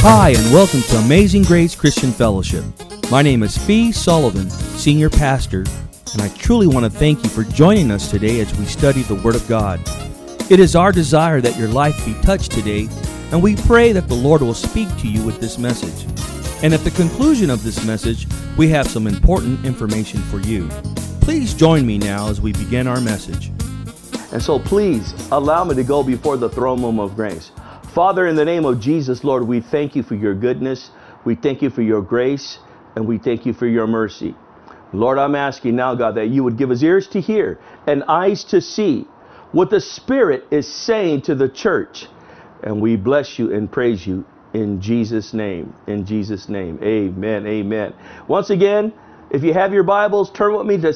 Hi, and welcome to Amazing Grace Christian Fellowship. My name is Fee Sullivan, Senior Pastor, and I truly want to thank you for joining us today as we study the Word of God. It is our desire that your life be touched today, and we pray that the Lord will speak to you with this message. And at the conclusion of this message, we have some important information for you. Please join me now as we begin our message. And so please allow me to go before the throne room of grace. Father, in the name of Jesus, Lord, we thank you for your goodness. We thank you for your grace, and we thank you for your mercy. Lord, I'm asking now, God, that you would give us ears to hear and eyes to see what the Spirit is saying to the church. And we bless you and praise you in Jesus' name. In Jesus' name. Amen. Amen. Once again, if you have your Bibles, turn with me to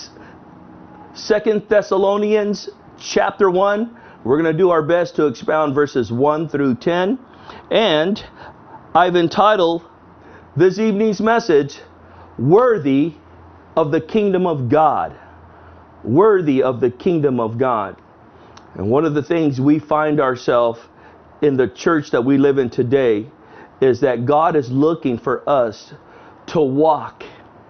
2 Thessalonians chapter 1. We're going to do our best to expound verses 1 through 10. And I've entitled this evening's message, Worthy of the Kingdom of God. Worthy of the Kingdom of God. And one of the things we find ourselves in the church that we live in today is that God is looking for us to walk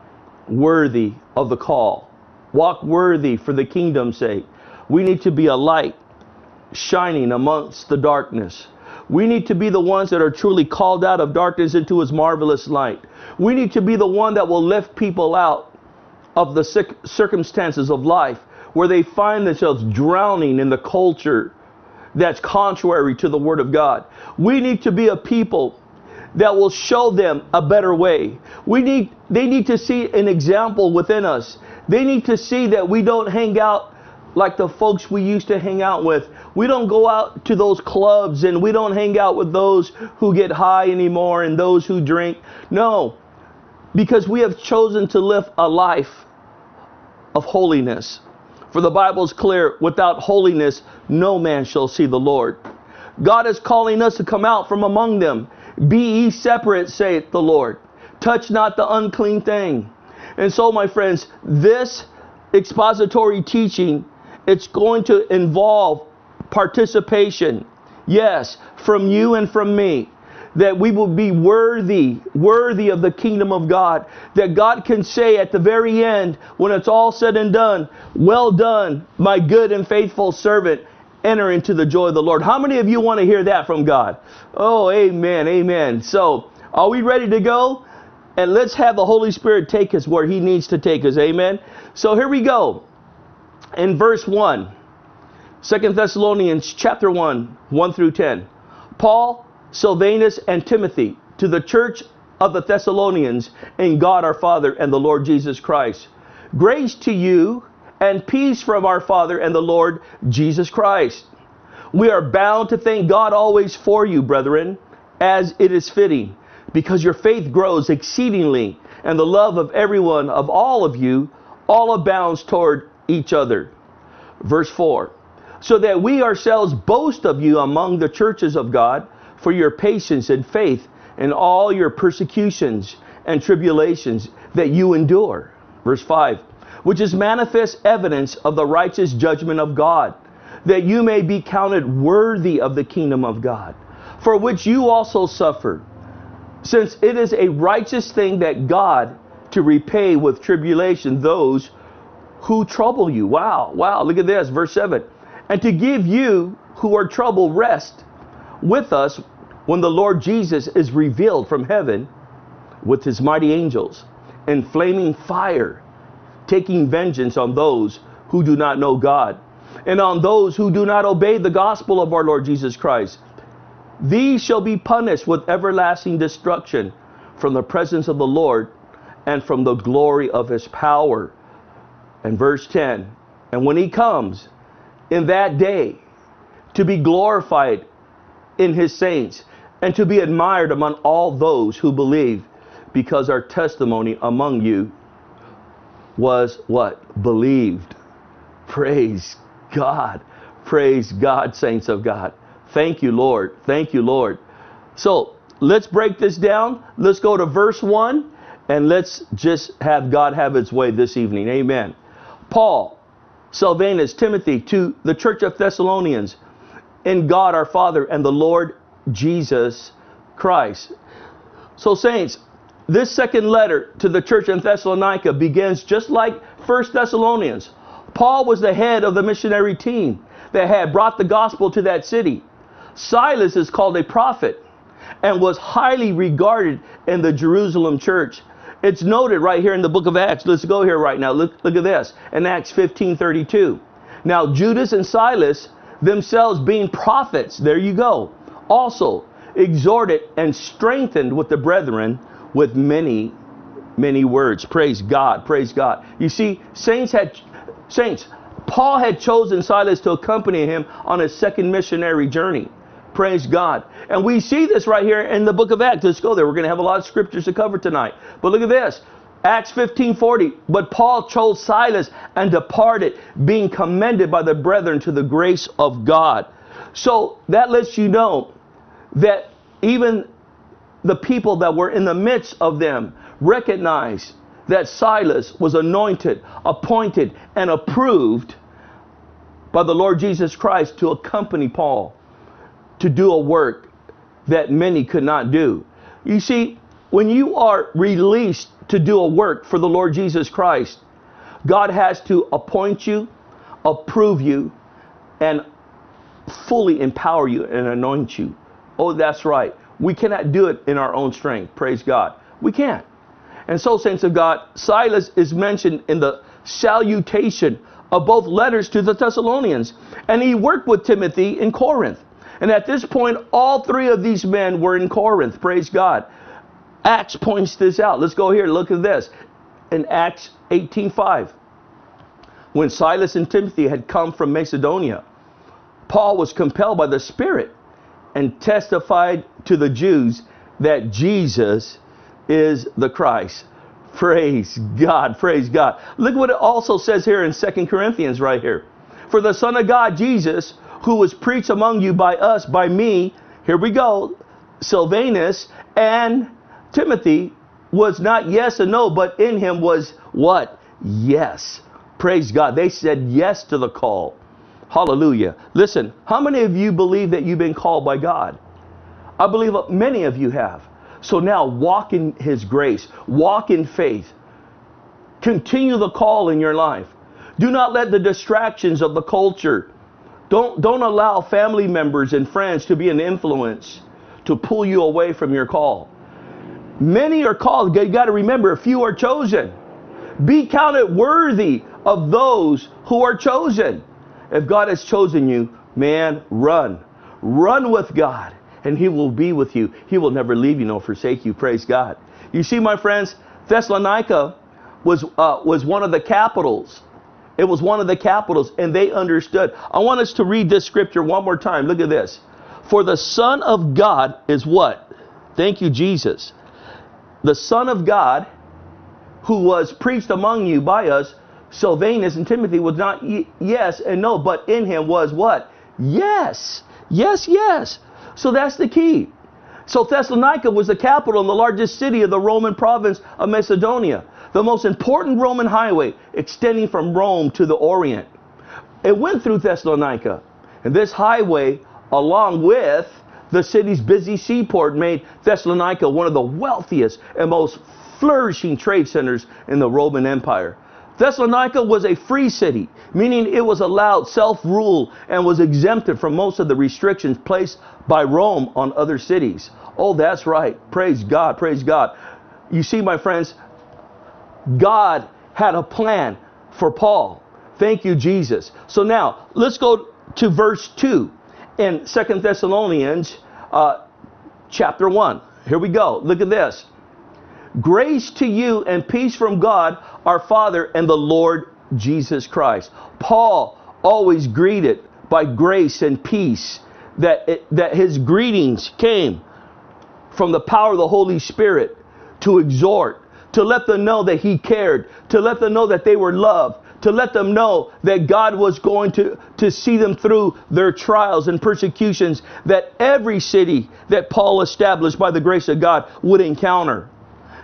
worthy of the call. Walk worthy for the kingdom's sake. We need to be a light shining amongst the darkness. We need to be the ones that are truly called out of darkness into his marvelous light. We need to be the one that will lift people out of the circumstances of life where they find themselves drowning in the culture that's contrary to the Word of God. We need to be a people that will show them a better way. They need to see an example within us. They need to see that we don't hang out like the folks we used to hang out with. We don't go out to those clubs and we don't hang out with those who get high anymore and those who drink. No, because we have chosen to live a life of holiness. For the Bible is clear, without holiness, no man shall see the Lord. God is calling us to come out from among them. Be ye separate, saith the Lord. Touch not the unclean thing. And so, my friends, this expository teaching, it's going to involve participation. Yes, from you and from me. That we will be worthy of the kingdom of God. That God can say at the very end, when it's all said and done, well done, my good and faithful servant. Enter into the joy of the Lord. How many of you want to hear that from God? Oh, amen, amen. So, are we ready to go? And let's have the Holy Spirit take us where he needs to take us. Amen. So here we go. In verse 1, 2 Thessalonians chapter 1, 1 through 10. Paul, Silvanus, and Timothy, to the church of the Thessalonians in God our Father and the Lord Jesus Christ. Grace to you and peace from our Father and the Lord Jesus Christ. We are bound to thank God always for you, brethren, as it is fitting, because your faith grows exceedingly, and the love of everyone, of all of you, all abounds toward each other. Verse 4. So that we ourselves boast of you among the churches of God for your patience and faith in all your persecutions and tribulations that you endure. Verse 5. Which is manifest evidence of the righteous judgment of God, that you may be counted worthy of the kingdom of God, for which you also suffered, since it is a righteous thing that God to repay with tribulation those who trouble you. Wow, look at this, verse 7. And to give you who are troubled rest with us when the Lord Jesus is revealed from heaven with his mighty angels in flaming fire, taking vengeance on those who do not know God and on those who do not obey the gospel of our Lord Jesus Christ. These shall be punished with everlasting destruction from the presence of the Lord and from the glory of his power. And verse 10, and when he comes in that day to be glorified in his saints and to be admired among all those who believe, because our testimony among you was what? Believed. Praise God. Praise God, saints of God. Thank you, Lord. Thank you, Lord. So let's break this down. Let's go to verse 1 and let's just have God have his way this evening. Amen. Paul, Silvanus, Timothy, to the church of Thessalonians, in God our Father and the Lord Jesus Christ. So saints, this second letter to the church in Thessalonica begins just like 1 Thessalonians. Paul was the head of the missionary team that had brought the gospel to that city. Silas is called a prophet and was highly regarded in the Jerusalem church. It's noted right here in the book of Acts. Let's go here right now. Look at this. In Acts 15:32. Now Judas and Silas, themselves being prophets, there you go, also exhorted and strengthened with the brethren with many, many words. Praise God. Praise God. You see, saints, Paul had chosen Silas to accompany him on his second missionary journey. Praise God. And we see this right here in the book of Acts. Let's go there. We're going to have a lot of scriptures to cover tonight. But look at this. Acts 15:40. But Paul chose Silas and departed, being commended by the brethren to the grace of God. So that lets you know that even the people that were in the midst of them recognized that Silas was anointed, appointed, and approved by the Lord Jesus Christ to accompany Paul to do a work that many could not do. You see, when you are released to do a work for the Lord Jesus Christ, God has to appoint you, approve you, and fully empower you and anoint you. Oh, that's right. We cannot do it in our own strength. Praise God. We can't. And so, saints of God, Silas is mentioned in the salutation of both letters to the Thessalonians. And he worked with Timothy in Corinth. And at this point, all three of these men were in Corinth. Praise God. Acts points this out. Let's go here. Look at this. In Acts 18:5. When Silas and Timothy had come from Macedonia, Paul was compelled by the Spirit and testified to the Jews that Jesus is the Christ. Praise God. Praise God. Look what it also says here in 2 Corinthians right here. For the Son of God, Jesus, who was preached among you by us, by me, here we go, Silvanus and Timothy, was not yes and no, but in him was what? Yes. Praise God. They said yes to the call. Hallelujah. Listen, how many of you believe that you've been called by God? I believe many of you have. So now walk in His grace. Walk in faith. Continue the call in your life. Do not let the distractions of the culture, don't allow family members and friends to be an influence to pull you away from your call. Many are called. You got to remember, few are chosen. Be counted worthy of those who are chosen. If God has chosen you, man, run. Run with God, and He will be with you. He will never leave you nor forsake you. Praise God. You see, my friends, Thessalonica was one of the capitals. It was one of the capitals, and they understood. I want us to read this scripture one more time. Look at this. For the Son of God is what? Thank you, Jesus. The Son of God, who was preached among you by us, Silvanus and Timothy, was not yes and no, but in him was what? Yes. Yes, yes. So that's the key. So Thessalonica was the capital and the largest city of the Roman province of Macedonia, the most important Roman highway extending from Rome to the Orient. It went through Thessalonica, and this highway, along with the city's busy seaport, made Thessalonica one of the wealthiest and most flourishing trade centers in the Roman Empire. Thessalonica was a free city, meaning it was allowed self-rule and was exempted from most of the restrictions placed by Rome on other cities. Oh, that's right. Praise God. Praise God. You see, my friends, God had a plan for Paul. Thank you, Jesus. So now, let's go to verse 2 in 2 Thessalonians chapter 1. Here we go. Look at this. Grace to you and peace from God, our Father, and the Lord Jesus Christ. Paul always greeted by grace and peace, that his greetings came from the power of the Holy Spirit to exhort, to let them know that He cared, to let them know that they were loved, to let them know that God was going to see them through their trials and persecutions that every city that Paul established by the grace of God would encounter.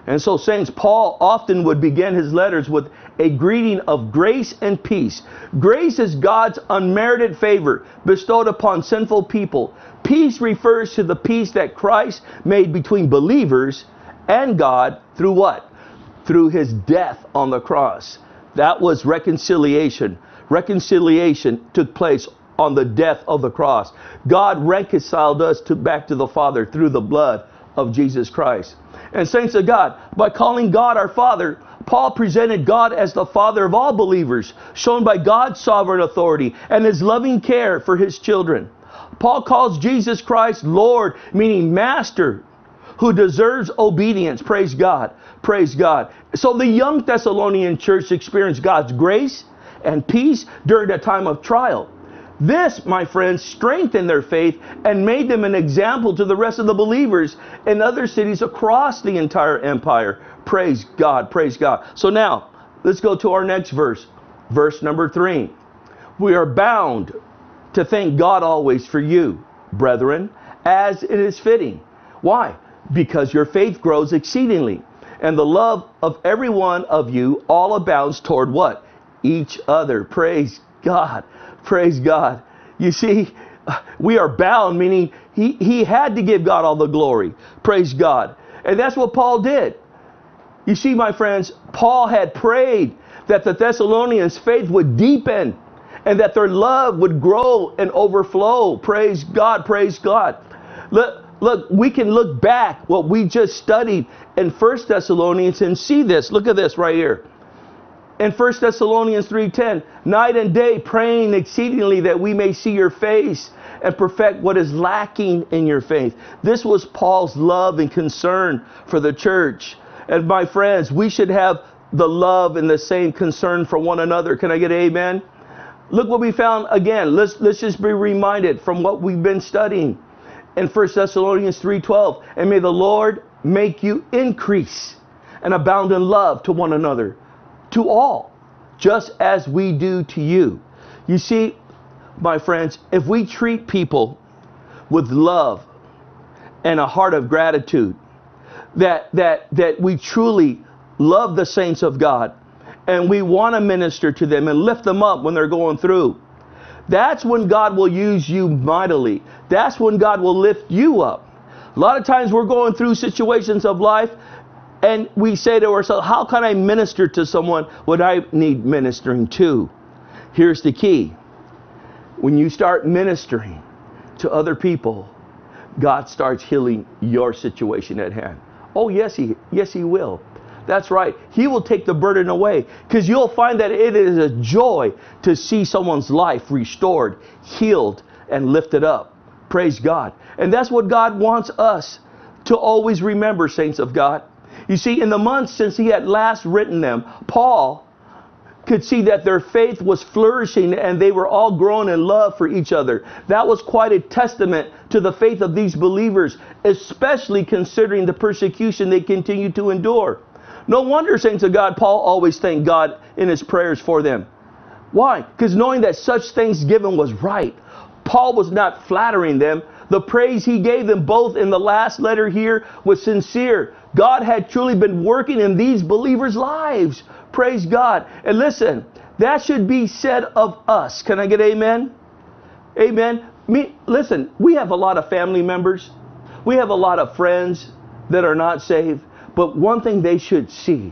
And so, saints, Paul often would begin his letters with a greeting of grace and peace. Grace is God's unmerited favor bestowed upon sinful people. Peace refers to the peace that Christ made between believers and God through what? Through his death on the cross. That was reconciliation. Reconciliation took place on the death of the cross. God reconciled us back to the Father through the blood of Jesus Christ. And saints of God, by calling God our Father, Paul presented God as the Father of all believers, shown by God's sovereign authority and his loving care for his children. Paul calls Jesus Christ Lord, meaning Master, who deserves obedience. Praise God. Praise God. So the young Thessalonian church experienced God's grace and peace during a time of trial. This, my friends, strengthened their faith and made them an example to the rest of the believers in other cities across the entire empire. Praise God, praise God. So now, let's go to our next verse. Verse number 3. We are bound to thank God always for you, brethren, as it is fitting. Why? Because your faith grows exceedingly, and the love of every one of you all abounds toward what? Each other. Praise God. Praise God. You see, we are bound, meaning he had to give God all the glory. Praise God. And that's what Paul did. You see, my friends, Paul had prayed that the Thessalonians' faith would deepen and that their love would grow and overflow. Praise God. Praise God. Look, we can look back what we just studied in 1 Thessalonians and see this. Look at this right here. In 1 Thessalonians 3:10, night and day praying exceedingly that we may see your face and perfect what is lacking in your faith. This was Paul's love and concern for the church. And my friends, we should have the love and the same concern for one another. Can I get an amen? Look what we found again. Let's just be reminded from what we've been studying in 1 Thessalonians 3:12. And may the Lord make you increase and abound in love to one another, to all, just as we do to you. You see, my friends, if we treat people with love and a heart of gratitude, that we truly love the saints of God and we want to minister to them and lift them up when they're going through, that's when God will use you mightily. That's when God will lift you up. A lot of times we're going through situations of life and we say to ourselves, how can I minister to someone what I need ministering to? Here's the key. When you start ministering to other people, God starts healing your situation at hand. Oh, yes, He will. That's right. He will take the burden away, because you'll find that it is a joy to see someone's life restored, healed, and lifted up. Praise God. And that's what God wants us to always remember, saints of God. You see, in the months since he had last written them, Paul could see that their faith was flourishing and they were all growing in love for each other. That was quite a testament to the faith of these believers, especially considering the persecution they continued to endure. No wonder, saints of God, Paul always thanked God in his prayers for them. Why? Because knowing that such thanksgiving was right. Paul was not flattering them. The praise he gave them both in the last letter here was sincere. God had truly been working in these believers' lives. Praise God. And listen, that should be said of us. Can I get amen? Amen. Listen, we have a lot of family members. We have a lot of friends that are not saved. But one thing they should see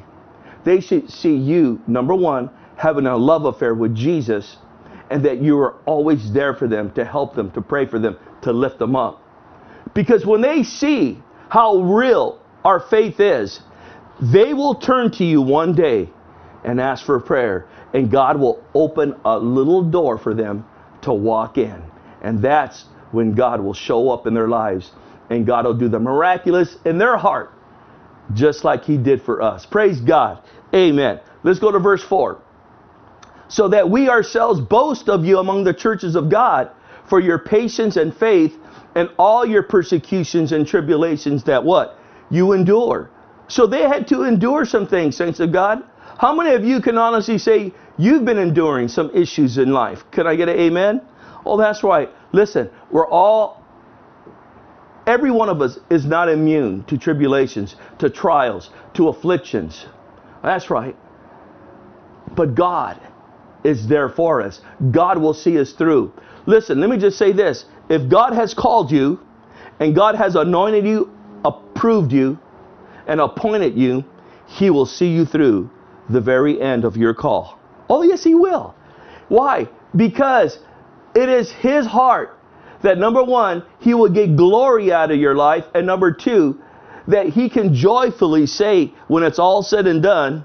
you, number one, having a love affair with Jesus, and that you are always there for them, to help them, to pray for them, to lift them up. Because when they see how real our faith is, they will turn to you one day and ask for prayer, and God will open a little door for them to walk in. And that's when God will show up in their lives, and God will do the miraculous in their heart, just like he did for us. Praise God. Amen. Let's go to verse 4. So that we ourselves boast of you among the churches of God for your patience and faith and all your persecutions and tribulations that what? You endure. So they had to endure some things, saints of God. How many of you can honestly say you've been enduring some issues in life? Can I get an amen? Oh, that's right. Listen, every one of us is not immune to tribulations, to trials, to afflictions. That's right. But God is there for us. God will see us through. Listen, let me just say this. If God has called you and God has anointed you, approved you, and appointed you, He will see you through the very end of your call. Oh, yes, He will. Why? Because it is His heart that, number one, He will get glory out of your life, and number two, that He can joyfully say, when it's all said and done,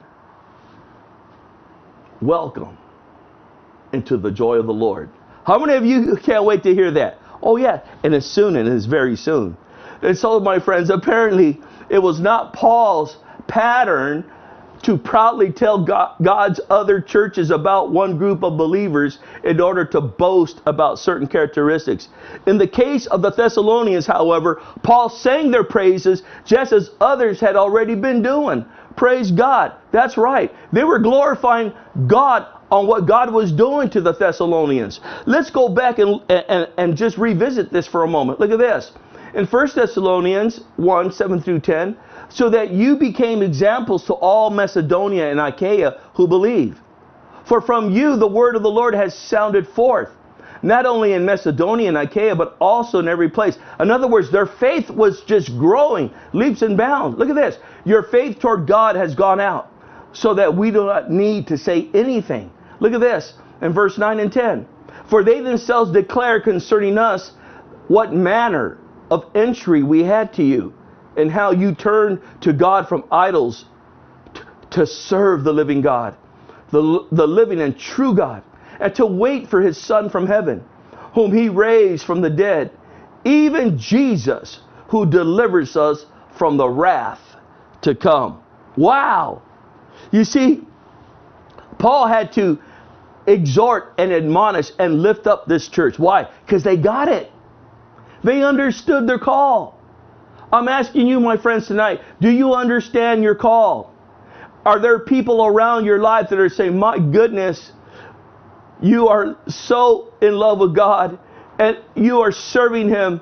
welcome into the joy of the Lord. How many of you can't wait to hear that? Oh, yeah, and it's soon, and it's very soon. And so, my friends, apparently it was not Paul's pattern to proudly tell God's other churches about one group of believers in order to boast about certain characteristics. In the case of the Thessalonians, however, Paul sang their praises just as others had already been doing. Praise God. That's right. They were glorifying God on what God was doing to the Thessalonians. Let's go back and just revisit this for a moment. Look at this. In 1 Thessalonians 1, 7 through 10, so that you became examples to all Macedonia and Achaia who believe. For from you the word of the Lord has sounded forth, not only in Macedonia and Achaia, but also in every place. In other words, their faith was just growing, leaps and bounds. Look at this. Your faith toward God has gone out, so that we do not need to say anything. Look at this in verse 9 and 10. For they themselves declare concerning us what manner of entry we had to you, and how you turned to God from idols to serve the living God, the living and true God, and to wait for His Son from heaven, whom He raised from the dead, even Jesus, who delivers us from the wrath to come. Wow! You see, Paul had to exhort and admonish and lift up this church. Why? Because they got it. They understood their call. I'm asking you, my friends, tonight, do you understand your call? Are there people around your life that are saying, my goodness, you are so in love with God and you are serving Him.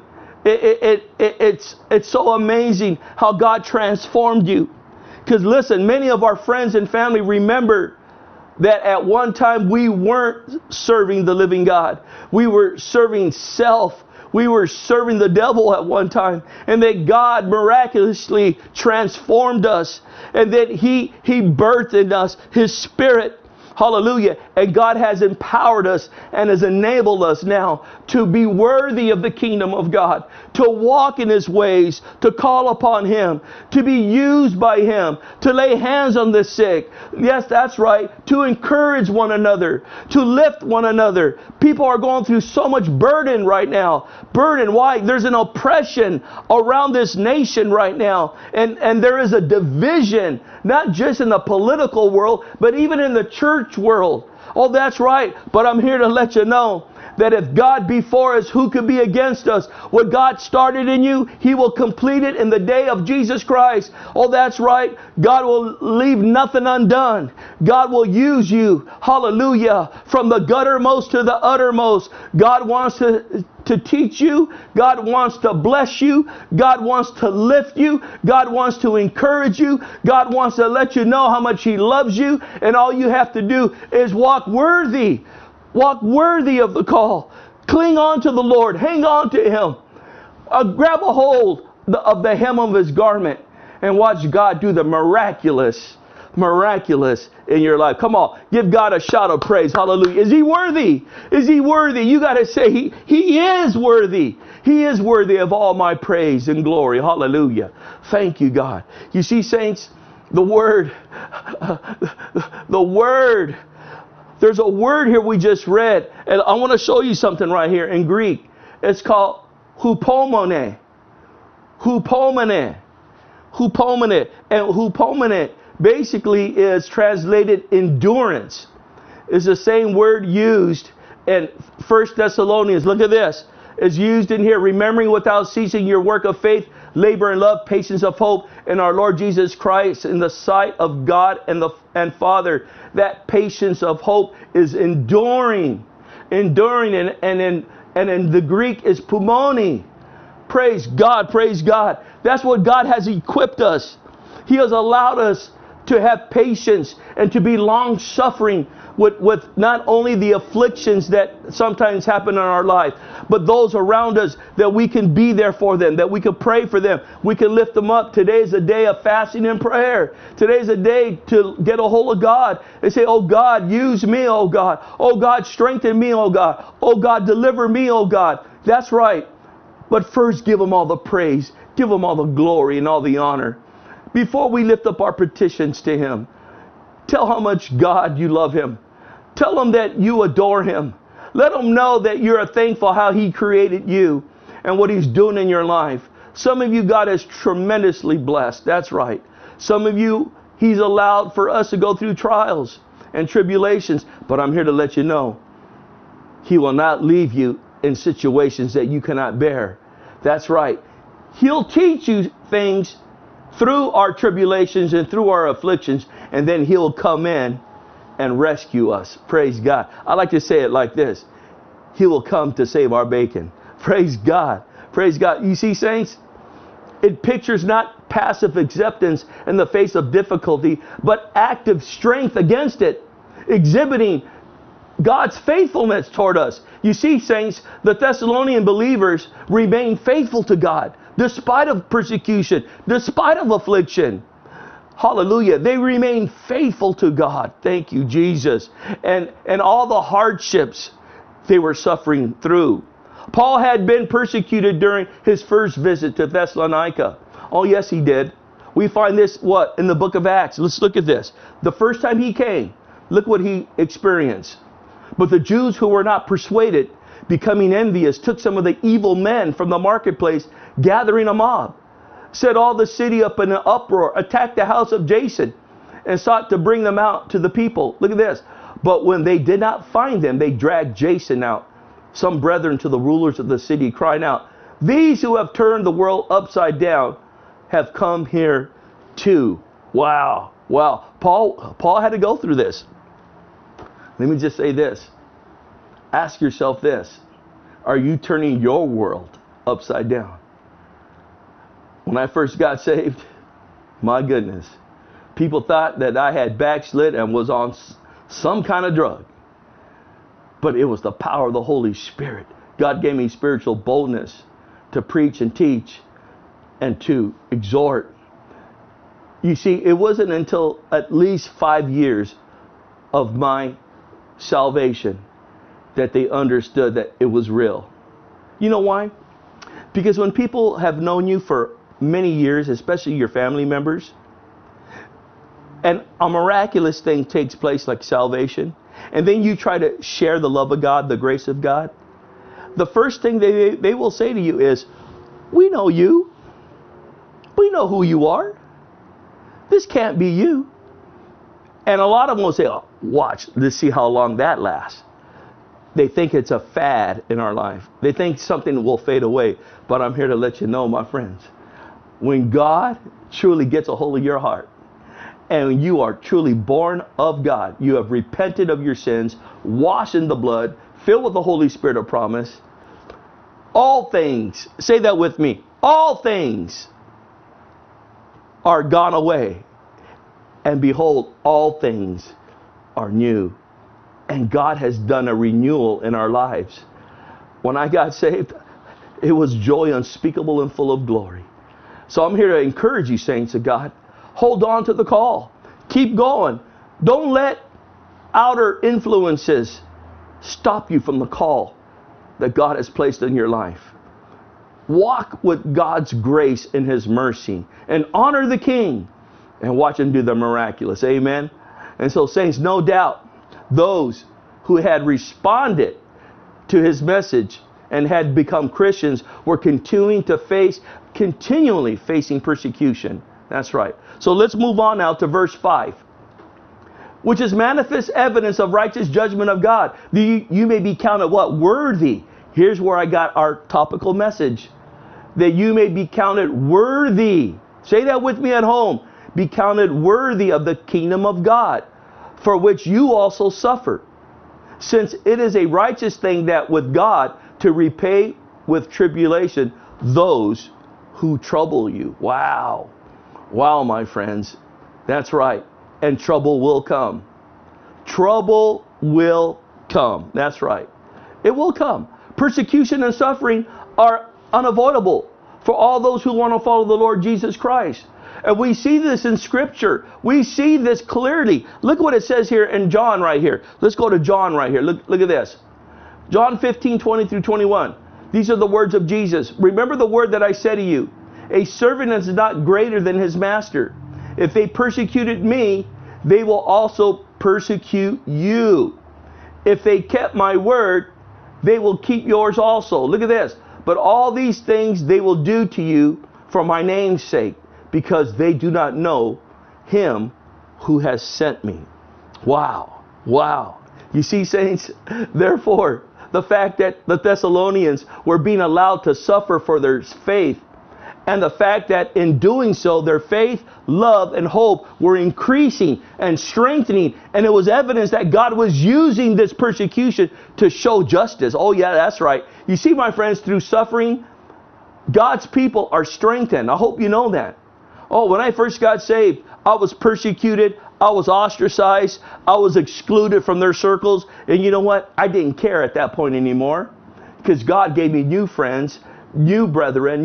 It's so amazing how God transformed you. Because listen, many of our friends and family remember that at one time we weren't serving the living God. We were serving self. We were serving the devil at one time, and that God miraculously transformed us, and that He birthed in us His Spirit. Hallelujah. And God has empowered us and has enabled us now to be worthy of the kingdom of God, to walk in His ways, to call upon Him, to be used by Him, to lay hands on the sick. Yes, that's right. To encourage one another, to lift one another. People are going through so much burden right now. Burden. Why? There's an oppression around this nation right now. And there is a division, not just in the political world, but even in the church world. Oh, that's right. But I'm here to let you know that if God be for us, who could be against us? What God started in you, He will complete it in the day of Jesus Christ. Oh, that's right. God will leave nothing undone. God will use you. Hallelujah. From the guttermost to the uttermost. God wants to teach you. God wants to bless you. God wants to lift you. God wants to encourage you. God wants to let you know how much He loves you. And all you have to do is walk worthy. Walk worthy of the call. Cling on to the Lord. Hang on to Him. Grab a hold of the hem of His garment and watch God do the miraculous in your life. Come on, give God a shout of praise. Hallelujah. Is He worthy? Is He worthy? You got to say He is worthy. He is worthy of all my praise and glory. Hallelujah. Thank you, God. You see, saints, the word, there's a word here we just read, and I want to show you something right here in Greek. It's called hupomone. Hupomone. Hupomone. And hupomone basically is translated endurance. It's the same word used in 1 Thessalonians. Look at this. It's used in here. Remembering without ceasing your work of faith, labor and love, patience of hope in our Lord Jesus Christ in the sight of God and Father. That patience of hope is enduring, and in the Greek is pumoni. Praise God, praise God. That's what God has equipped us. He has allowed us to have patience and to be long-suffering with not only the afflictions that sometimes happen in our life, but those around us, that we can be there for them, that we can pray for them, we can lift them up. Today is a day of fasting and prayer. Today is a day to get a hold of God and say, oh God, use me, oh God. Oh God, strengthen me, oh God. Oh God, deliver me, oh God. That's right. But first, give Him all the praise. Give Him all the glory and all the honor. Before we lift up our petitions to Him, tell how much God you love Him. Tell Him that you adore Him. Let Him know that you're thankful how He created you and what He's doing in your life. Some of you, God has tremendously blessed. That's right. Some of you, He's allowed for us to go through trials and tribulations. But I'm here to let you know, He will not leave you in situations that you cannot bear. That's right. He'll teach you things through our tribulations and through our afflictions, and then He'll come in and rescue us. Praise God. I like to say it like this. He will come to save our bacon. Praise God. Praise God. You see, saints, it pictures not passive acceptance in the face of difficulty, but active strength against it, exhibiting God's faithfulness toward us. You see, saints, the Thessalonian believers remained faithful to God despite of persecution, despite of affliction. Hallelujah. They remained faithful to God. Thank you, Jesus. And all the hardships they were suffering through. Paul had been persecuted during his first visit to Thessalonica. Oh, yes, he did. We find this, in the book of Acts. Let's look at this. The first time he came, look what he experienced. But the Jews who were not persuaded, becoming envious, took some of the evil men from the marketplace, gathering a mob, set all the city up in an uproar, attacked the house of Jason, and sought to bring them out to the people. Look at this. But when they did not find them, they dragged Jason out, some brethren to the rulers of the city, crying out, these who have turned the world upside down have come here too. Wow. Wow. Paul had to go through this. Let me just say this. Ask yourself this. Are you turning your world upside down? When I first got saved, my goodness, people thought that I had backslid and was on some kind of drug. But it was the power of the Holy Spirit. God gave me spiritual boldness to preach and teach and to exhort. You see, it wasn't until at least 5 years of my salvation that they understood that it was real. You know why? Because when people have known you for many years, especially your family members, and a miraculous thing takes place like salvation, and then you try to share the love of God, the grace of God, the first thing they will say to you is, we know you. We know who you are. This can't be you. And a lot of them will say, oh, watch, let's see how long that lasts. They think it's a fad in our life. They think something will fade away. But I'm here to let you know, my friends, when God truly gets a hold of your heart and you are truly born of God, you have repented of your sins, washed in the blood, filled with the Holy Spirit of promise, all things, say that with me, all things are gone away. And behold, all things are new. And God has done a renewal in our lives. When I got saved, it was joy unspeakable and full of glory. So I'm here to encourage you, saints of God. Hold on to the call. Keep going. Don't let outer influences stop you from the call that God has placed in your life. Walk with God's grace and His mercy and honor the King and watch Him do the miraculous. Amen. And so, saints, no doubt, those who had responded to His message and had become Christians were continually facing persecution. That's right. So let's move on now to verse 5, which is manifest evidence of righteous judgment of God. You may be counted what? Worthy. Here's where I got our topical message. That you may be counted worthy. Say that with me at home. Be counted worthy of the kingdom of God, for which you also suffer. Since it is a righteous thing that with God to repay with tribulation those who trouble you. Wow. Wow, my friends. That's right. And trouble will come. Trouble will come. That's right. It will come. Persecution and suffering are unavoidable for all those who want to follow the Lord Jesus Christ. And we see this in Scripture. We see this clearly. Look what it says here in John right here. Let's go to John right here. Look at this. John 15, 20 through 21. These are the words of Jesus. Remember the word that I said to you. A servant is not greater than his master. If they persecuted me, they will also persecute you. If they kept my word, they will keep yours also. Look at this. But all these things they will do to you for my name's sake, because they do not know him who has sent me. Wow. Wow. You see, saints, therefore, the fact that the Thessalonians were being allowed to suffer for their faith, and the fact that in doing so, their faith, love, and hope were increasing and strengthening. And it was evidence that God was using this persecution to show justice. Oh, yeah, that's right. You see, my friends, through suffering, God's people are strengthened. I hope you know that. Oh, when I first got saved, I was persecuted. I was ostracized. I was excluded from their circles. And you know what? I didn't care at that point anymore, because God gave me new friends, new brethren,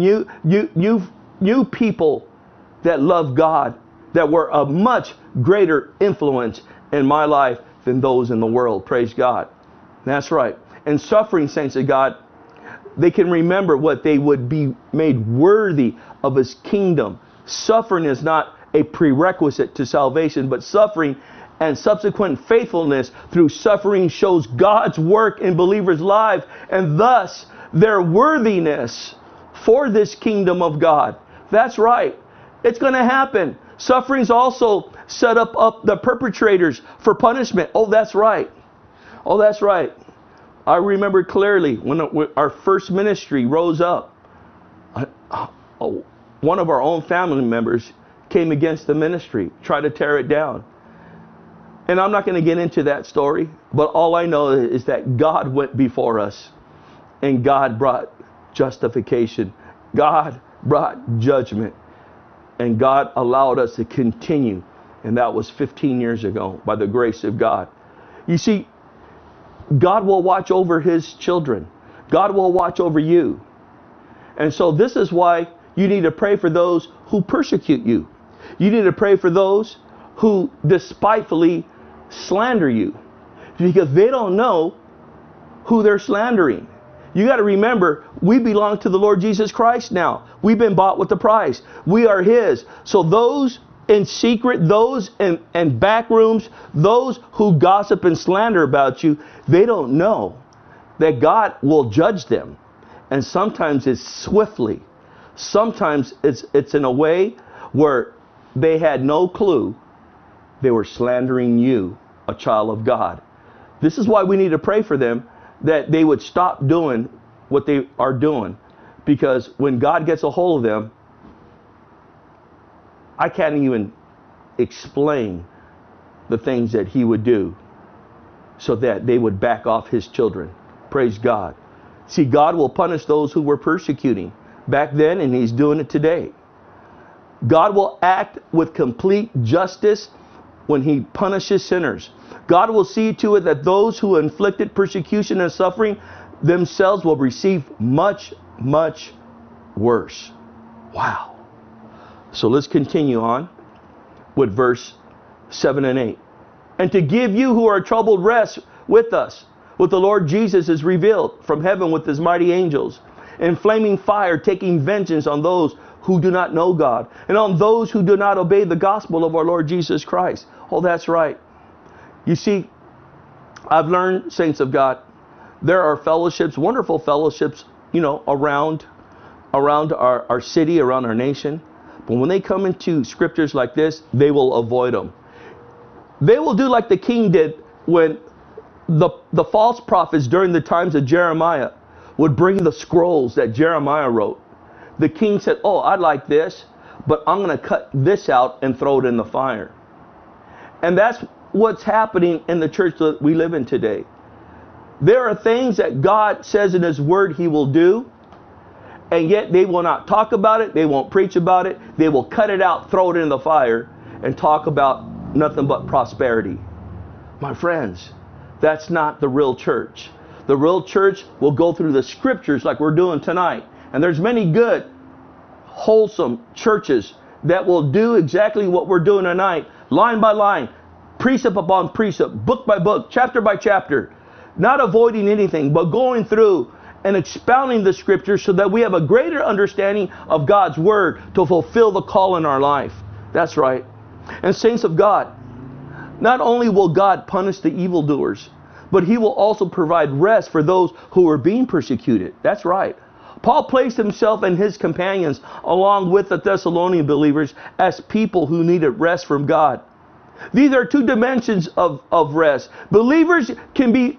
new people that love God, that were a much greater influence in my life than those in the world. Praise God. That's right. And suffering, saints of God, they can remember what they would be made worthy of his kingdom. Suffering is not a prerequisite to salvation, but suffering and subsequent faithfulness through suffering shows God's work in believers' lives, and thus their worthiness for this kingdom of God. That's right. It's going to happen. Sufferings also set up the perpetrators for punishment. Oh, that's right. Oh, that's right. I remember clearly when our first ministry rose up, one of our own family members came against the ministry, tried to tear it down. And I'm not going to get into that story, but all I know is that God went before us, and God brought justification. God brought judgment, and God allowed us to continue. And that was 15 years ago by the grace of God. You see, God will watch over his children. God will watch over you. And so this is why you need to pray for those who persecute you. You need to pray for those who despitefully slander you, because they don't know who they're slandering. You got to remember, we belong to the Lord Jesus Christ now. We've been bought with a price. We are his. So those in secret, those in back rooms, those who gossip and slander about you, they don't know that God will judge them. And sometimes it's swiftly. Sometimes it's in a way where they had no clue they were slandering you, a child of God. This is why we need to pray for them, that they would stop doing what they are doing. Because when God gets a hold of them, I can't even explain the things that he would do so that they would back off his children. Praise God. See, God will punish those who were persecuting back then, and he's doing it today. God will act with complete justice when he punishes sinners. God will see to it that those who inflicted persecution and suffering themselves will receive much, much worse. Wow. So let's continue on with verse 7 and 8. And to give you who are troubled rest with us, with the Lord Jesus is revealed from heaven with his mighty angels, in flaming fire, taking vengeance on those who do not know God, and on those who do not obey the gospel of our Lord Jesus Christ. Oh, that's right. You see, I've learned, saints of God, there are fellowships, wonderful fellowships, around our city, around our nation. But when they come into scriptures like this, they will avoid them. They will do like the king did when the false prophets during the times of Jeremiah would bring the scrolls that Jeremiah wrote. The king said, oh, I like this, but I'm going to cut this out and throw it in the fire. And that's what's happening in the church that we live in today. There are things that God says in his word he will do, and yet they will not talk about it. They won't preach about it. They will cut it out, throw it in the fire, and talk about nothing but prosperity. My friends, that's not the real church. The real church will go through the scriptures like we're doing tonight. And there's many good, wholesome churches that will do exactly what we're doing tonight, line by line, precept upon precept, book by book, chapter by chapter, not avoiding anything, but going through and expounding the scriptures so that we have a greater understanding of God's word to fulfill the call in our life. That's right. And saints of God, not only will God punish the evildoers, but he will also provide rest for those who are being persecuted. That's right. Paul placed himself and his companions along with the Thessalonian believers as people who needed rest from God. These are two dimensions of rest. Believers can be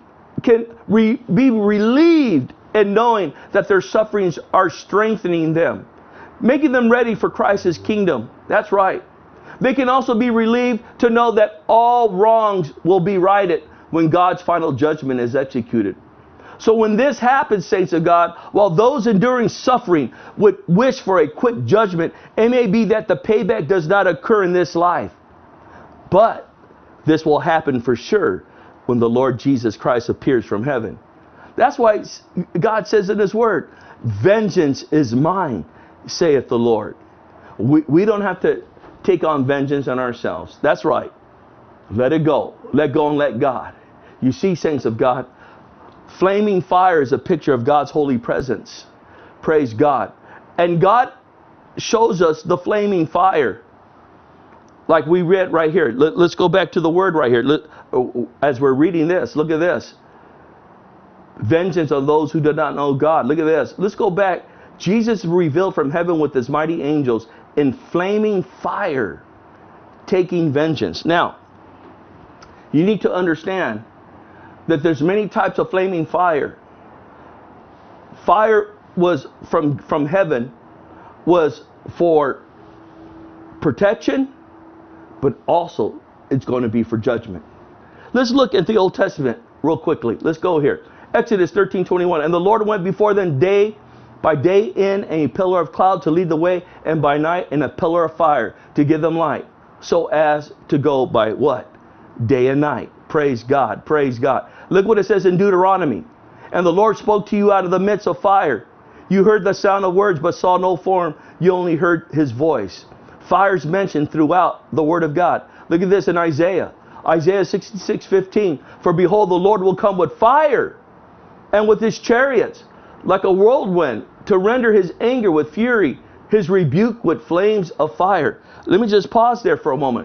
relieved in knowing that their sufferings are strengthening them, making them ready for Christ's kingdom. That's right. They can also be relieved to know that all wrongs will be righted when God's final judgment is executed. So when this happens, saints of God, while those enduring suffering would wish for a quick judgment, it may be that the payback does not occur in this life. But this will happen for sure when the Lord Jesus Christ appears from heaven. That's why God says in his word, vengeance is mine, saith the Lord. We don't have to take on vengeance on ourselves. That's right. Let it go. Let go and let God. You see, saints of God, flaming fire is a picture of God's holy presence. Praise God. And God shows us the flaming fire. Like we read right here. Let's go back to the word right here. As we're reading this, look at this. Vengeance on those who do not know God. Look at this. Let's go back. Jesus revealed from heaven with his mighty angels in flaming fire, taking vengeance. Now, you need to understand that there's many types of flaming fire. Fire was from heaven, was for protection, but also it's going to be for judgment. Let's look at the Old Testament real quickly. Let's go here. Exodus 13:21. And the Lord went before them day by day in a pillar of cloud to lead the way, and by night in a pillar of fire to give them light, so as to go by what? Day and night. Praise God. Praise God. Look what it says in Deuteronomy. And the Lord spoke to you out of the midst of fire. You heard the sound of words, but saw no form. You only heard his voice. Fire is mentioned throughout the word of God. Look at this in Isaiah. Isaiah 66:15. For behold, the Lord will come with fire, and with his chariots, like a whirlwind, to render his anger with fury, his rebuke with flames of fire. Let me just pause there for a moment.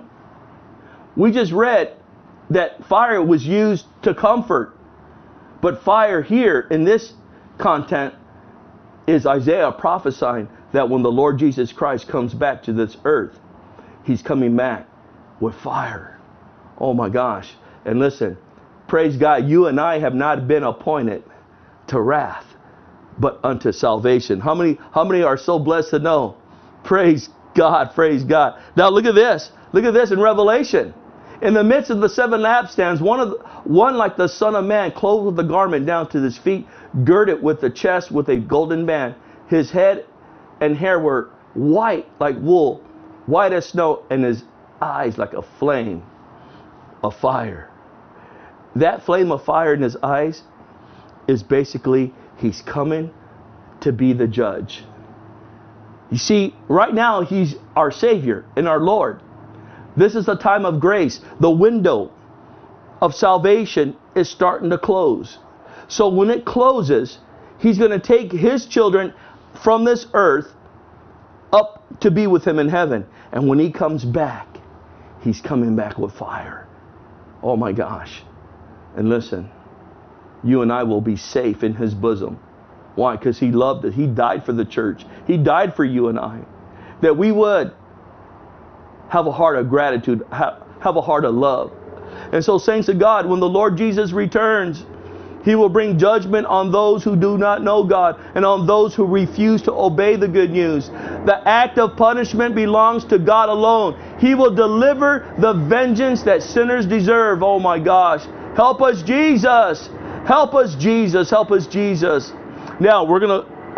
We just read that fire was used to comfort. But fire here in this content is Isaiah prophesying that when the Lord Jesus Christ comes back to this earth, he's coming back with fire. Oh my gosh. And listen, praise God, you and I have not been appointed to wrath, but unto salvation. How many are so blessed to know? Praise God, praise God. Now look at this. Look at this in Revelation. In the midst of the seven lampstands, one like the Son of Man, clothed with a garment down to his feet, girded with the chest with a golden band. His head and hair were white like wool, white as snow, and his eyes like a flame of fire. That flame of fire in his eyes is basically he's coming to be the judge. You see, right now he's our Savior and our Lord. This is the time of grace. The window of salvation is starting to close. So when it closes, he's going to take his children from this earth up to be with him in heaven. And when he comes back, he's coming back with fire. Oh my gosh. And listen, you and I will be safe in his bosom. Why? Because he loved us. He died for the church. He died for you and I. That we would have a heart of gratitude, have a heart of love. And so, saints of God, when the Lord Jesus returns, he will bring judgment on those who do not know God and on those who refuse to obey the good news. The act of punishment belongs to God alone. He will deliver the vengeance that sinners deserve. Oh my gosh. Help us, Jesus. Help us, Jesus. Help us, Jesus. Now, we're going to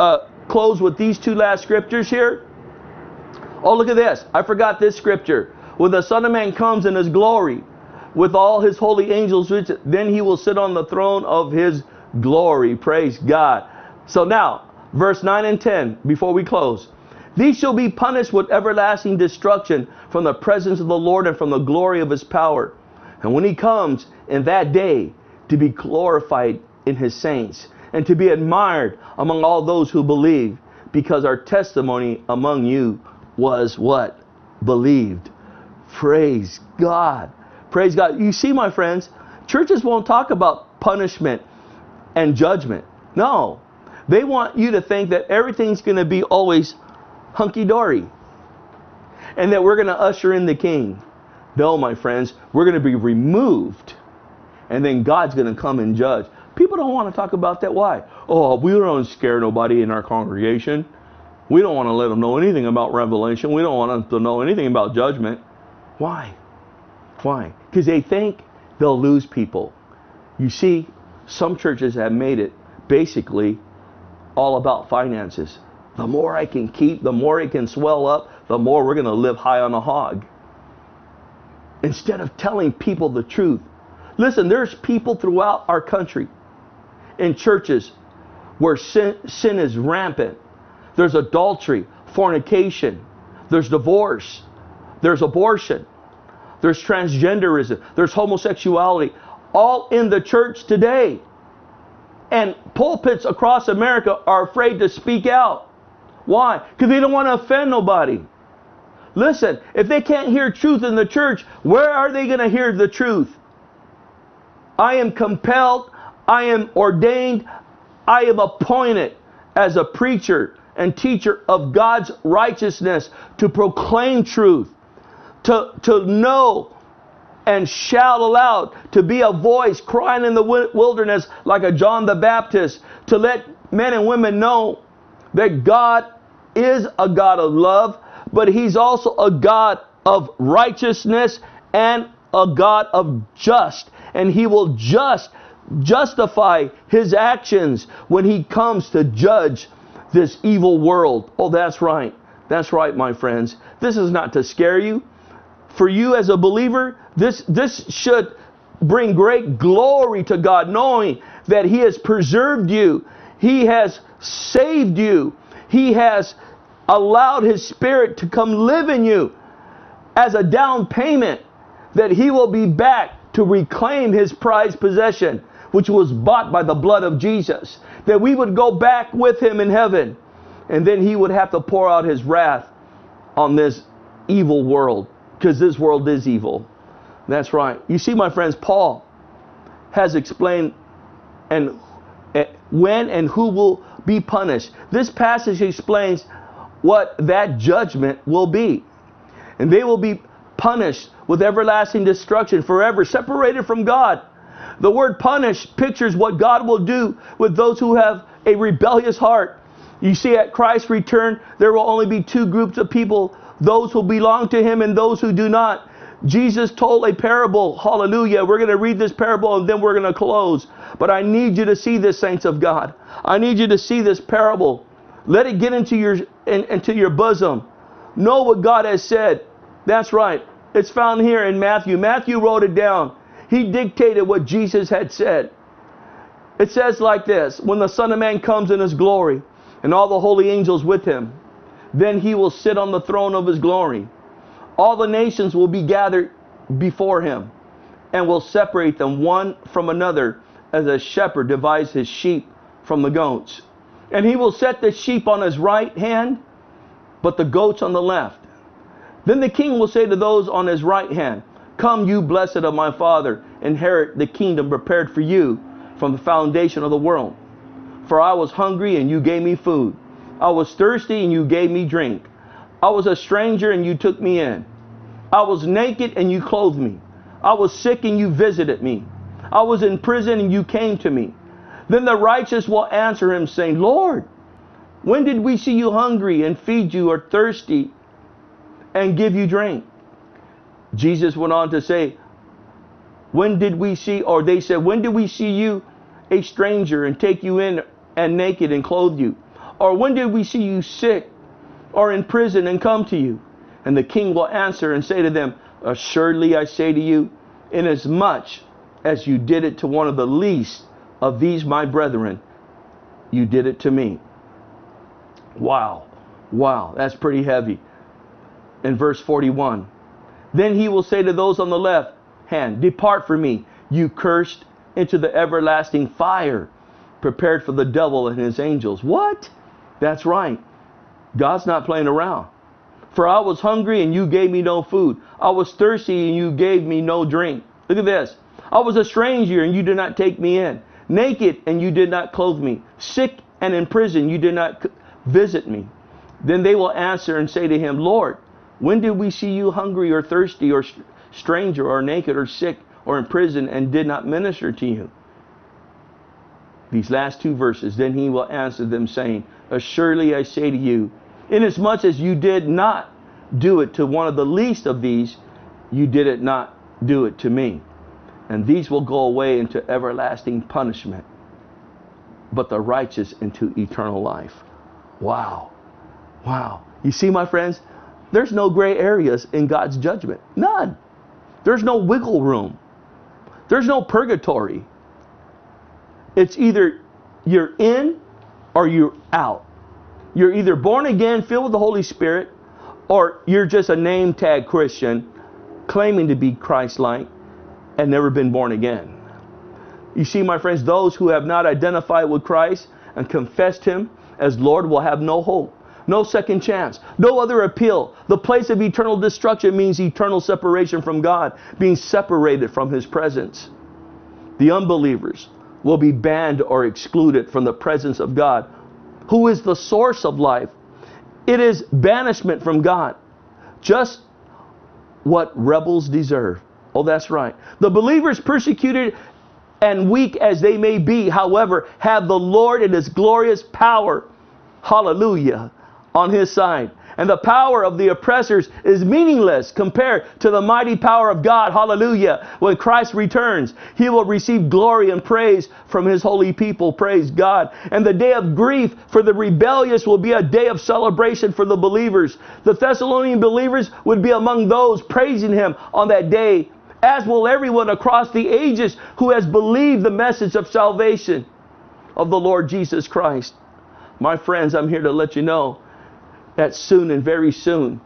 close with these two last scriptures here. Oh, look at this. I forgot this scripture. When the Son of Man comes in his glory with all his holy angels, then he will sit on the throne of his glory. Praise God. So now, verse 9 and 10, before we close. These shall be punished with everlasting destruction from the presence of the Lord and from the glory of his power. And when he comes in that day to be glorified in his saints and to be admired among all those who believe, because our testimony among you was what? Believed. Praise God. Praise God. You see, my friends, churches won't talk about punishment and judgment. No. They want you to think that everything's going to be always hunky-dory and that we're going to usher in the king. No, my friends, we're going to be removed and then God's going to come and judge. People don't want to talk about that. Why? Oh, we don't scare nobody in our congregation. We don't want to let them know anything about Revelation. We don't want them to know anything about judgment. Why? Why? Because they think they'll lose people. You see, some churches have made it basically all about finances. The more I can keep, the more it can swell up, the more we're going to live high on a hog. Instead of telling people the truth. Listen, there's people throughout our country in churches where sin is rampant. There's adultery, fornication, there's divorce, there's abortion, there's transgenderism, there's homosexuality, all in the church today. And pulpits across America are afraid to speak out. Why? Because they don't want to offend nobody. Listen, if they can't hear truth in the church, where are they going to hear the truth? I am compelled, I am ordained, I am appointed as a preacher and teacher of God's righteousness to proclaim truth, to know and shout aloud, to be a voice crying in the wilderness like a John the Baptist, to let men and women know that God is a God of love, but he's also a God of righteousness and a God of just. And he will justify his actions when he comes to judge this evil world. Oh, that's right. That's right, my friends. This is not to scare you. For you as a believer, this should bring great glory to God, knowing that he has preserved you. He has saved you. He has allowed his Spirit to come live in you as a down payment that he will be back to reclaim his prized possession, which was bought by the blood of Jesus, that we would go back with him in heaven, and then he would have to pour out his wrath on this evil world, because this world is evil. That's right. You see, my friends, Paul has explained and when and who will be punished. This passage explains what that judgment will be. And they will be punished with everlasting destruction, forever separated from God. The word punish pictures what God will do with those who have a rebellious heart. You see, at Christ's return, there will only be two groups of people, those who belong to him and those who do not. Jesus told a parable. Hallelujah. We're going to read this parable and then we're going to close. But I need you to see this, saints of God. I need you to see this parable. Let it get into your bosom. Know what God has said. That's right. It's found here in Matthew. Matthew wrote it down. He dictated what Jesus had said. It says like this: when the Son of Man comes in his glory and all the holy angels with him, then he will sit on the throne of his glory. All the nations will be gathered before him and will separate them one from another, as a shepherd divides his sheep from the goats. And he will set the sheep on his right hand, but the goats on the left. Then the king will say to those on his right hand, "Come, you blessed of my Father, inherit the kingdom prepared for you from the foundation of the world. For I was hungry and you gave me food. I was thirsty and you gave me drink. I was a stranger and you took me in. I was naked and you clothed me. I was sick and you visited me. I was in prison and you came to me." Then the righteous will answer him, saying, "Lord, when did we see you hungry and feed you, or thirsty and give you drink?" Jesus went on to say, they said, "When did we see you a stranger and take you in, and naked and clothe you? Or when did we see you sick or in prison and come to you? And the king will answer and say to them, assuredly I say to you, inasmuch as you did it to one of the least of these my brethren, you did it to me. Wow. Wow, that's pretty heavy. In verse 41, then he will say to those on the left hand, depart from me, you cursed, into the everlasting fire, prepared for the devil and his angels. What? That's right. God's not playing around. For I was hungry and you gave me no food. I was thirsty and you gave me no drink. Look at this. I was a stranger and you did not take me in. Naked and you did not clothe me. Sick and in prison you did not visit me. Then they will answer and say to him, Lord, when did we see you hungry or thirsty or stranger or naked or sick or in prison and did not minister to you? These last two verses, then he will answer them saying, assuredly I say to you, inasmuch as you did not do it to one of the least of these, you did it not do it to me. And these will go away into everlasting punishment, but the righteous into eternal life. Wow. Wow. You see, my friends, there's no gray areas in God's judgment. None. There's no wiggle room. There's no purgatory. It's either you're in or you're out. You're either born again, filled with the Holy Spirit, or you're just a name tag Christian claiming to be Christ-like and never been born again. You see, my friends, those who have not identified with Christ and confessed Him as Lord will have no hope, no second chance, no other appeal. The place of eternal destruction means eternal separation from God, being separated from His presence. The unbelievers will be banned or excluded from the presence of God, who is the source of life. It is banishment from God, just what rebels deserve. Oh, that's right. The believers, persecuted and weak as they may be, however, have the Lord in His glorious power, hallelujah, on His side. And the power of the oppressors is meaningless compared to the mighty power of God, hallelujah. When Christ returns, He will receive glory and praise from His holy people, praise God. And the day of grief for the rebellious will be a day of celebration for the believers. The Thessalonian believers would be among those praising Him on that day, as will everyone across the ages who has believed the message of salvation of the Lord Jesus Christ. My friends, I'm here to let you know that soon and very soon,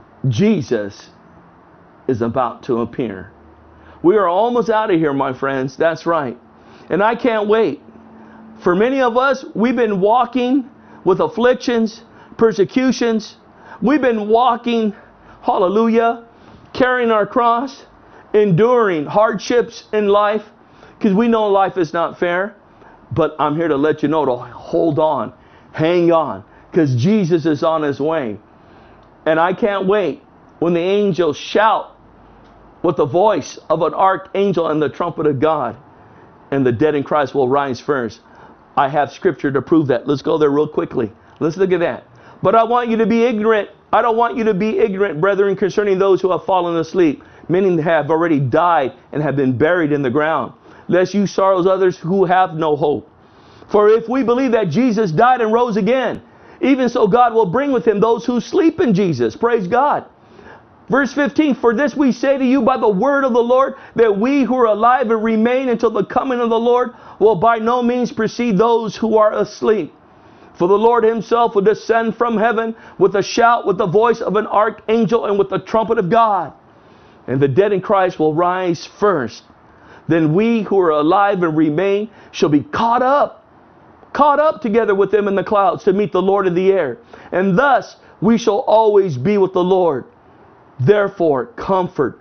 Jesus is about to appear. We are almost out of here, my friends. That's right. And I can't wait. For many of us, we've been walking with afflictions, persecutions. We've been walking, hallelujah, carrying our cross, enduring hardships in life, because we know life is not fair. But I'm here to let you know to hold on, hang on, because Jesus is on His way. And I can't wait when the angels shout with the voice of an archangel and the trumpet of God, and the dead in Christ will rise first. I have scripture to prove that. Let's go there real quickly. Let's look at that. But I want you to be ignorant. I don't want you to be ignorant, brethren, concerning those who have fallen asleep, meaning have already died and have been buried in the ground, lest you sorrows others who have no hope. For if we believe that Jesus died and rose again, even so God will bring with Him those who sleep in Jesus. Praise God. Verse 15, for this we say to you by the word of the Lord, that we who are alive and remain until the coming of the Lord will by no means precede those who are asleep. For the Lord Himself will descend from heaven with a shout, with the voice of an archangel, and with the trumpet of God. And the dead in Christ will rise first. Then we who are alive and remain shall be caught up together with them in the clouds to meet the Lord in the air. And thus we shall always be with the Lord. Therefore, comfort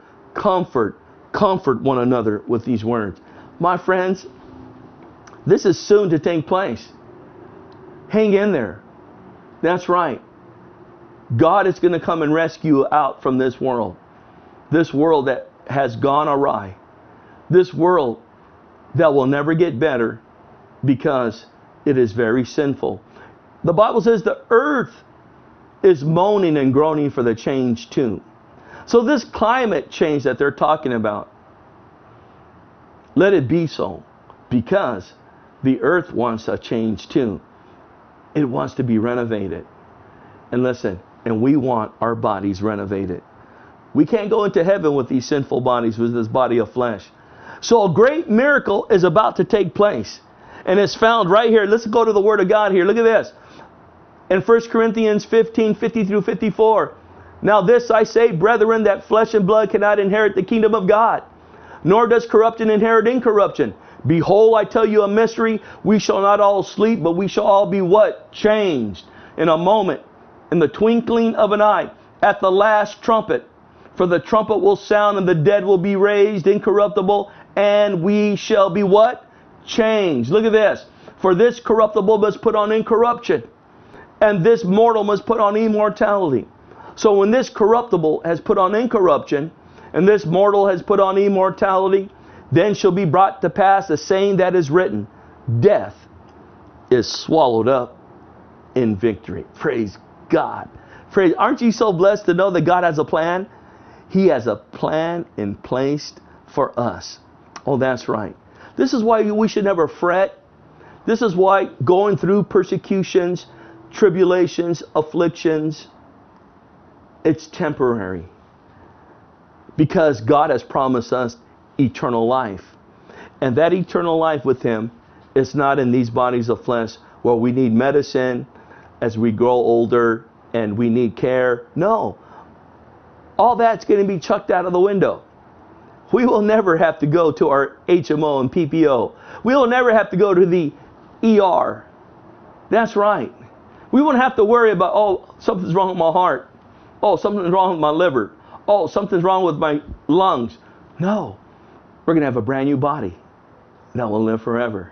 one another with these words. My friends, this is soon to take place. Hang in there. That's right. God is going to come and rescue you out from this world. This world that has gone awry. This world that will never get better because it is very sinful. The Bible says the earth is moaning and groaning for the change too. So this climate change that they're talking about, let it be so, because the earth wants a change too. It wants to be renovated. And listen, and we want our bodies renovated. We can't go into heaven with these sinful bodies, with this body of flesh. So a great miracle is about to take place. And it's found right here. Let's go to the Word of God here. Look at this. In 1 Corinthians 15, 50 through 54. Now this I say, brethren, that flesh and blood cannot inherit the kingdom of God, nor does corruption inherit incorruption. Behold, I tell you a mystery. We shall not all sleep, but we shall all be what? Changed in a moment, in the twinkling of an eye, at the last trumpet. For the trumpet will sound, and the dead will be raised incorruptible, and we shall be what? Changed. Look at this. For this corruptible must put on incorruption, and this mortal must put on immortality. So when this corruptible has put on incorruption, and this mortal has put on immortality, then shall be brought to pass the saying that is written, death is swallowed up in victory. Praise God. Praise. Aren't you so blessed to know that God has a plan? He has a plan in place for us. Oh, that's right. This is why we should never fret. This is why going through persecutions, tribulations, afflictions, it's temporary. Because God has promised us eternal life. And that eternal life with Him is not in these bodies of flesh where we need medicine as we grow older and we need care. No. All that's going to be chucked out of the window. We will never have to go to our HMO and PPO. We will never have to go to the ER. That's right. We won't have to worry about, oh, something's wrong with my heart. Oh, something's wrong with my liver. Oh, something's wrong with my lungs. No. We're going to have a brand new body that will live forever.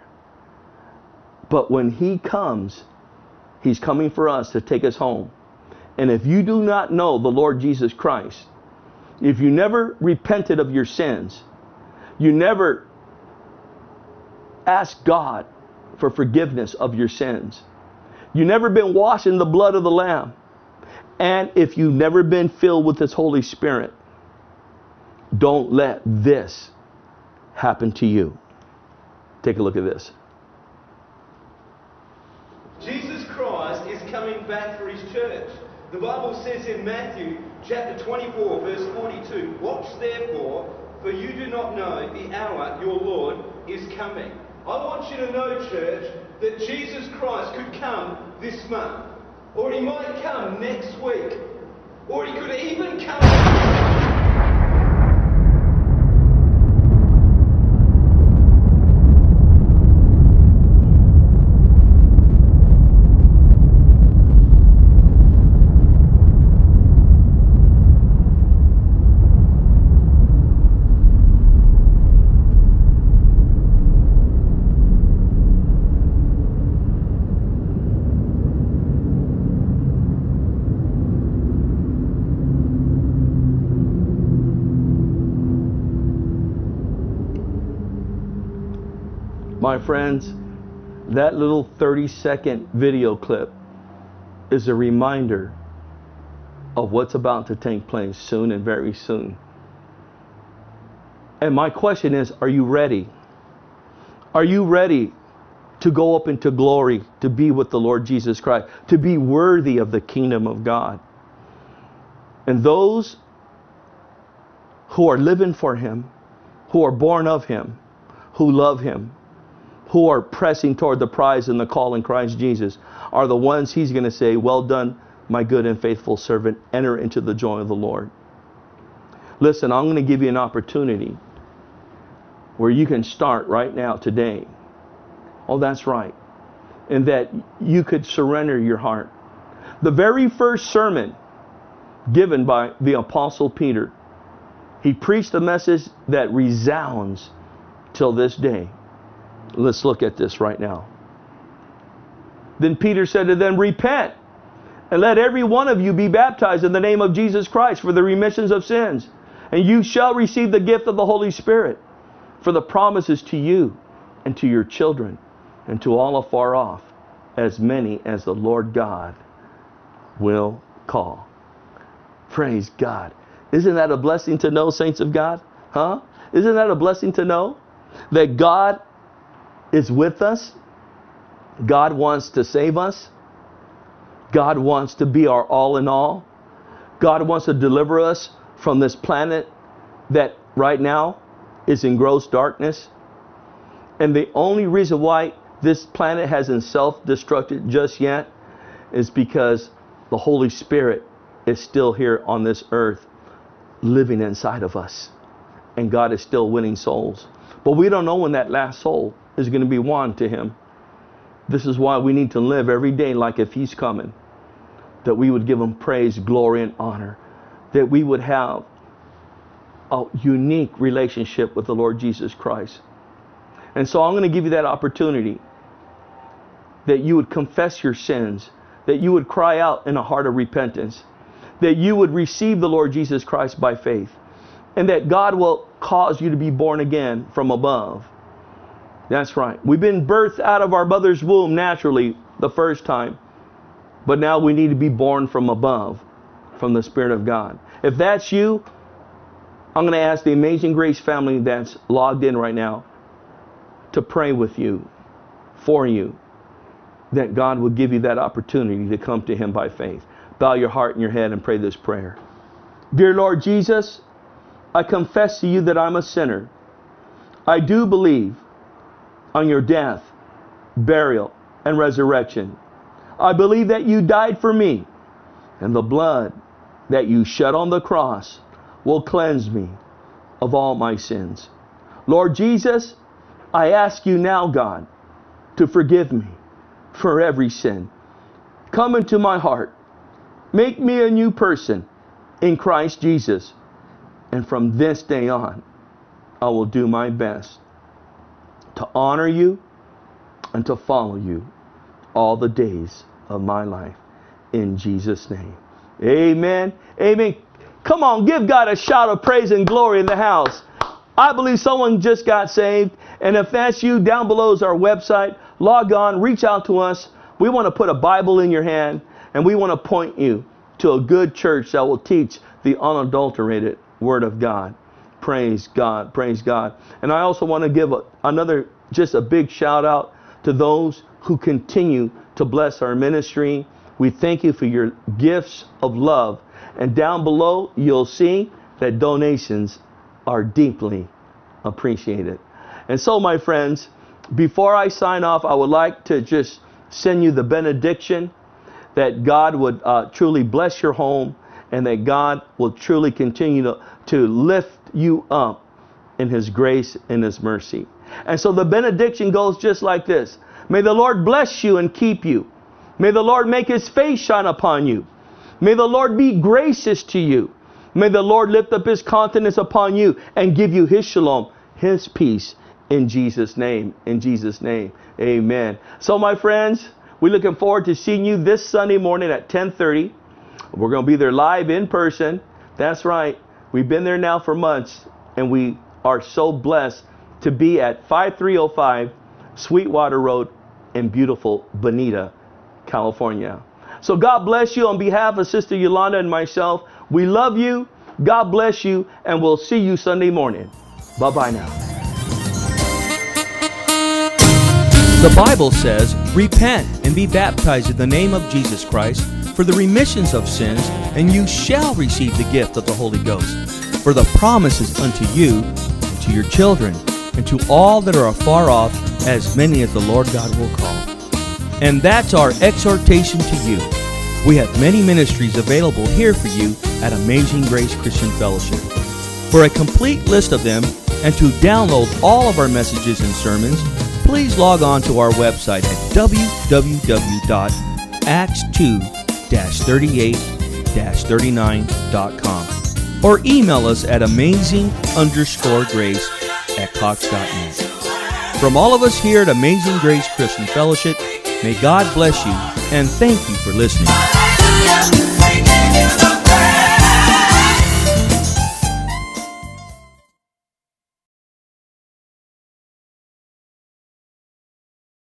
But when He comes, He's coming for us to take us home. And if you do not know the Lord Jesus Christ, if you never repented of your sins, you never asked God for forgiveness of your sins, you never been washed in the blood of the Lamb, and if you've never been filled with His Holy Spirit, don't let this happen to you. Take a look at this. Jesus Christ is coming back for His church. The Bible says in Matthew chapter 24 verse 42, watch therefore, for you do not know the hour your Lord is coming. I want you to know, church, that Jesus Christ could come this month, or He might come next week, or He could even come... My friends, that little 30-second video clip is a reminder of what's about to take place soon and very soon. And my question is, are you ready? Are you ready to go up into glory, to be with the Lord Jesus Christ, to be worthy of the kingdom of God? And those who are living for Him, who are born of Him, who love Him, who are pressing toward the prize and the call in Christ Jesus, are the ones He's going to say, well done, my good and faithful servant, enter into the joy of the Lord. Listen, I'm going to give you an opportunity where you can start right now, today. Oh, that's right. And that you could surrender your heart. The very first sermon given by the Apostle Peter, he preached a message that resounds till this day. Let's look at this right now. Then Peter said to them, repent, and let every one of you be baptized in the name of Jesus Christ for the remissions of sins, and you shall receive the gift of the Holy Spirit. For the promises to you and to your children and to all afar off, as many as the Lord God will call. Praise God. Isn't that a blessing to know, saints of God? Huh? Isn't that a blessing to know that God is with us? God wants to save us. God wants to be our all in all. God wants to deliver us from this planet that right now is in gross darkness. And the only reason why this planet hasn't self-destructed just yet is because the Holy Spirit is still here on this earth, living inside of us. And God is still winning souls. But we don't know when that last soul is going to be won to Him. This is why we need to live every day like if He's coming. That we would give Him praise, glory, and honor. That we would have a unique relationship with the Lord Jesus Christ. And so I'm going to give you that opportunity. That you would confess your sins. That you would cry out in a heart of repentance. That you would receive the Lord Jesus Christ by faith. And that God will cause you to be born again from above. That's right. We've been birthed out of our mother's womb naturally the first time. But now we need to be born from above, from the Spirit of God. If that's you, I'm going to ask the Amazing Grace family that's logged in right now to pray with you, for you, that God will give you that opportunity to come to Him by faith. Bow your heart and your head and pray this prayer. Dear Lord Jesus, I confess to you that I'm a sinner. I do believe on your death, burial, and resurrection. I believe that you died for me, and the blood that you shed on the cross will cleanse me of all my sins. Lord Jesus, I ask you now, God, to forgive me for every sin. Come into my heart. Make me a new person in Christ Jesus. And from this day on, I will do my best to honor you and to follow you all the days of my life. In Jesus' name. Amen. Amen. Come on, give God a shout of praise and glory in the house. I believe someone just got saved. And if that's you, down below is our website. Log on, reach out to us. We want to put a Bible in your hand, and we want to point you to a good church that will teach the unadulterated Word of God. Praise God. Praise God. And I also want to give just a big shout out to those who continue to bless our ministry. We thank you for your gifts of love. And down below, you'll see that donations are deeply appreciated. And so, my friends, before I sign off, I would like to just send you the benediction that God would truly bless your home, and that God will truly continue to lift you up in His grace and His mercy. And so the benediction goes just like this. May the Lord bless you and keep you. May the Lord make His face shine upon you. May the Lord be gracious to you. May the Lord lift up His countenance upon you and give you His shalom, His peace, in Jesus' name. In Jesus' name. Amen. So, my friends, we're looking forward to seeing you this Sunday morning at 10:30. We're going to be there live in person. That's right. We've been there now for months, and we are so blessed to be at 5305 Sweetwater Road in beautiful Bonita, California. So God bless you on behalf of Sister Yolanda and myself. We love you. God bless you, and we'll see you Sunday morning. Bye-bye now. The Bible says, repent and be baptized in the name of Jesus Christ for the remissions of sins, and you shall receive the gift of the Holy Ghost. For the promise is unto you, and to your children, and to all that are afar off, as many as the Lord God will call. And that's our exhortation to you. We have many ministries available here for you at Amazing Grace Christian Fellowship. For a complete list of them, and to download all of our messages and sermons, please log on to our website at www.acts2-38-39.com or email us at amazing_grace@cox.net. From all of us here at Amazing Grace Christian Fellowship, may God bless you, and thank you for listening.